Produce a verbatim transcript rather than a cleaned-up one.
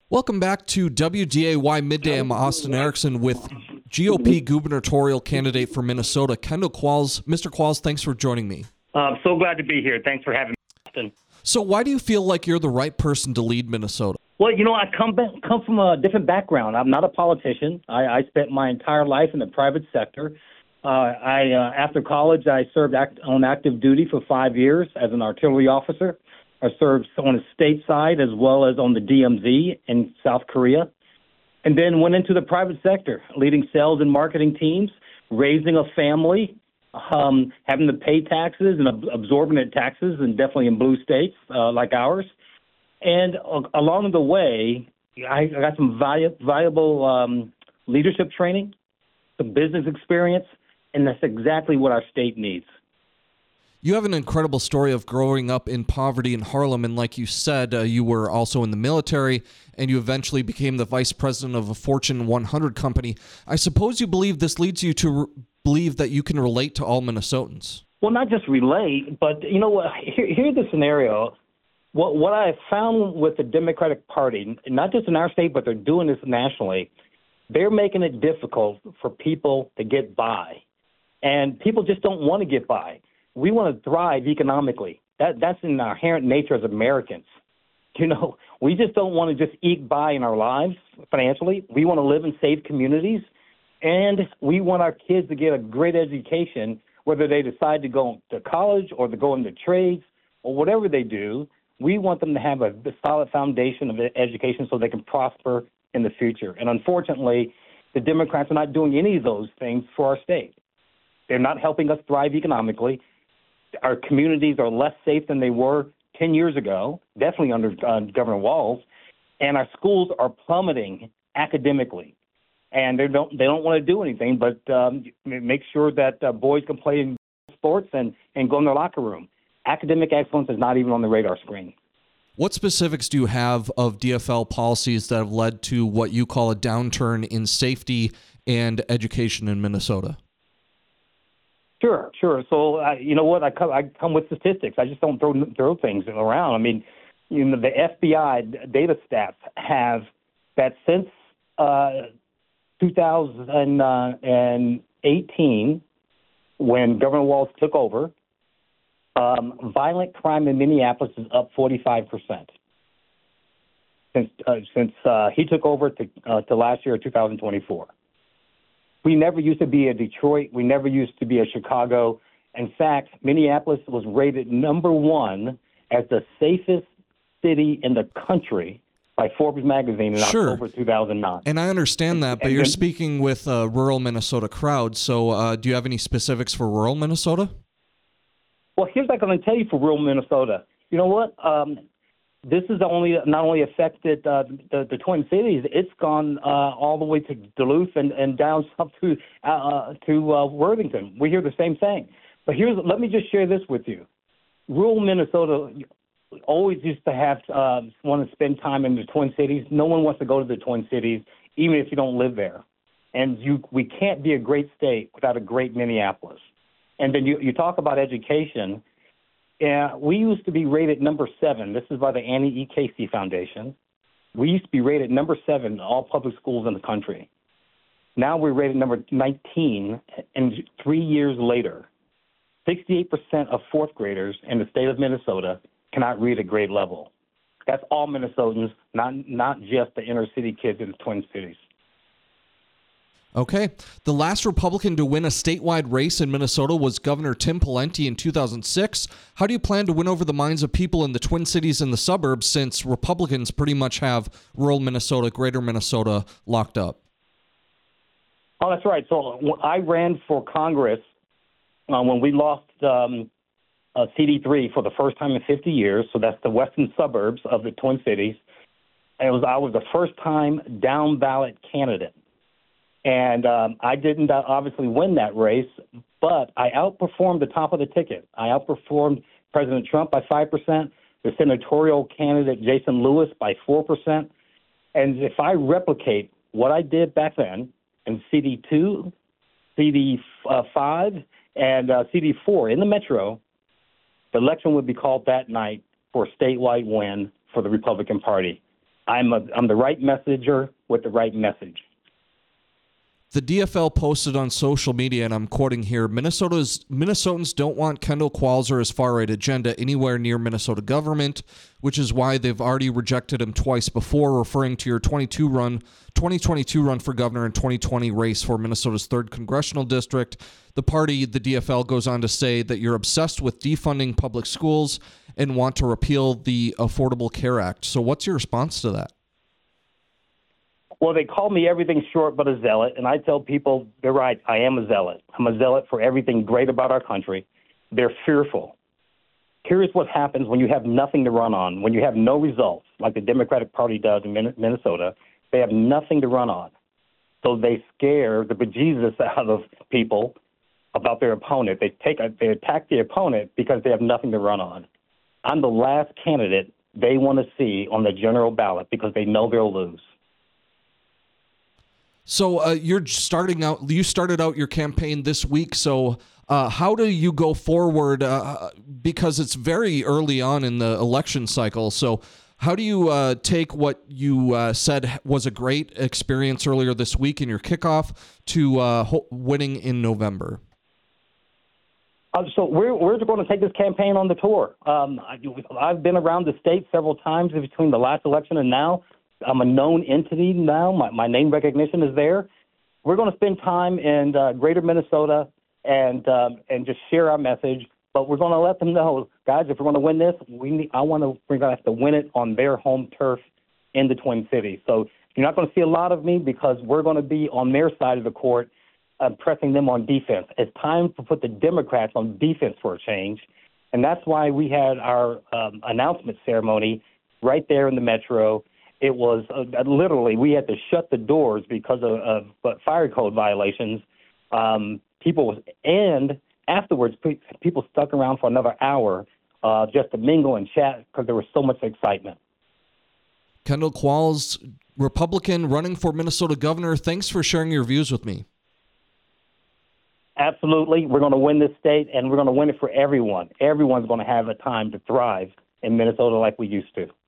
Welcome back to W D A Y Midday. I'm Austin Erickson with G O P gubernatorial candidate for Minnesota, Kendall Qualls. Mister Qualls, thanks for joining me. Uh, I'm so glad to be here. Thanks for having me, Austin. So why do you feel like you're the right person to lead Minnesota? Well, you know, I come back, come from a different background. I'm not a politician. I, I spent my entire life in the private sector. Uh, I uh, after college, I served act, on active duty for five years as an artillery officer. I served on the state side as well as on the D M Z in South Korea, and then went into the private sector, leading sales and marketing teams, raising a family, um, having to pay taxes and ab- absorbing the taxes, and definitely in blue states uh, like ours. And uh, along the way, I, I got some valu- valuable um, leadership training, some business experience, and that's exactly what our state needs. You have an incredible story of growing up in poverty in Harlem, and like you said, uh, you were also in the military, and you eventually became the vice president of a Fortune one hundred company. I suppose you believe this leads you to re- believe that you can relate to all Minnesotans. Well, not just relate, but, you know what, here, here's the scenario. What, what I found with the Democratic Party, not just in our state, but they're doing this nationally, they're making it difficult for people to get by. And people just don't want to get by. We want to thrive economically. That that's in our inherent nature as Americans. You know, we just don't want to just eke by in our lives financially. We want to live in safe communities, and we want our kids to get a great education, whether they decide to go to college or to go into trades or whatever they do. We want them to have a, a solid foundation of education so they can prosper in the future. And unfortunately, the Democrats are not doing any of those things for our state. They're not helping us thrive economically. Our communities are less safe than they were ten years ago, definitely under uh, Governor Walz, and our schools are plummeting academically. And they don't they don't want to do anything but um, make sure that uh, boys can play in sports and, and go in their locker room. Academic excellence is not even on the radar screen. What specifics do you have of D F L policies that have led to what you call a downturn in safety and education in Minnesota? Sure, sure. So, uh, you know what? I come, I come with statistics. I just don't throw throw things around. I mean, you know, the F B I data stats have that since uh, two thousand eighteen, when Governor Walz took over, um, violent crime in Minneapolis is up forty-five percent since uh, since uh, he took over to uh, to last year, two thousand twenty-four. We never used to be a Detroit. We never used to be a Chicago. In fact, Minneapolis was rated number one as the safest city in the country by Forbes magazine in Sure. October two thousand nine. And I understand that, but And you're then- speaking with a rural Minnesota crowd, so uh, do you have any specifics for rural Minnesota? Well, here's what I'm going to tell you for rural Minnesota. You know what? Um, this is only not only affected uh, the, the Twin Cities, it's gone uh, all the way to Duluth and, and down up to uh, to uh, Worthington. We hear the same thing. But here's let me just share this with you. Rural Minnesota always used to have uh, want to spend time in the Twin Cities. No one wants to go to the Twin Cities, even if you don't live there. And you we can't be a great state without a great Minneapolis. And then you, you talk about education. Yeah, we used to be rated number seven. This is by the Annie E. Casey Foundation. We used to be rated number seven in all public schools in the country. Now we're rated number nineteen, and three years later, sixty-eight percent of fourth graders in the state of Minnesota cannot read at grade level. That's all Minnesotans, not not just the inner city kids in the Twin Cities. Okay. The last Republican to win a statewide race in Minnesota was Governor Tim Pawlenty in two thousand six. How do you plan to win over the minds of people in the Twin Cities and the suburbs, since Republicans pretty much have rural Minnesota, greater Minnesota locked up? Oh, that's right. So when I ran for Congress uh, when we lost um, uh, C D three for the first time in fifty years. So that's the western suburbs of the Twin Cities. And it was I was the first time down ballot candidate. And um, I didn't uh, obviously win that race, but I outperformed the top of the ticket. I outperformed President Trump by five percent, the senatorial candidate Jason Lewis by four percent. And if I replicate what I did back then in C D two, C D five, and uh, C D four in the metro, the election would be called that night for a statewide win for the Republican Party. I'm a, I'm the right messenger with the right message. The D F L posted on social media, and I'm quoting here, Minnesota's Minnesotans don't want Kendall Qualls or his far-right agenda anywhere near Minnesota government, which is why they've already rejected him twice before, referring to your twenty-two run, twenty twenty-two run for governor and twenty twenty race for Minnesota's third congressional district. The party, the D F L, goes on to say that you're obsessed with defunding public schools and want to repeal the Affordable Care Act. So what's your response to that? Well, they call me everything short but a zealot, and I tell people they're right. I am a zealot. I'm a zealot for everything great about our country. They're fearful. Here's what happens when you have nothing to run on, when you have no results, like the Democratic Party does in Minnesota. They have nothing to run on. So they scare the bejesus out of people about their opponent. They take a, they attack the opponent because they have nothing to run on. I'm the last candidate they want to see on the general ballot because they know they'll lose. So uh, you're starting out. You started out your campaign this week. So uh, how do you go forward? Uh, because it's very early on in the election cycle. So how do you uh, take what you uh, said was a great experience earlier this week in your kickoff to uh, ho- winning in November? Uh, so we're we're going to take this campaign on the tour. Um, I, I've been around the state several times between the last election and now. I'm a known entity now. My, my name recognition is there. We're going to spend time in uh, greater Minnesota and um, and just share our message. But we're going to let them know, guys, if we're going to win this, we need, I want to we're going to have to win it on their home turf in the Twin Cities. So you're not going to see a lot of me because we're going to be on their side of the court, uh, pressing them on defense. It's time to put the Democrats on defense for a change, and that's why we had our um, announcement ceremony right there in the metro. It was uh, literally, we had to shut the doors because of, of uh, fire code violations. Um, people was, and afterwards, pe- people stuck around for another hour uh, just to mingle and chat because there was so much excitement. Kendall Qualls, Republican, running for Minnesota governor. Thanks for sharing your views with me. Absolutely. We're going to win this state, and we're going to win it for everyone. Everyone's going to have a time to thrive in Minnesota like we used to.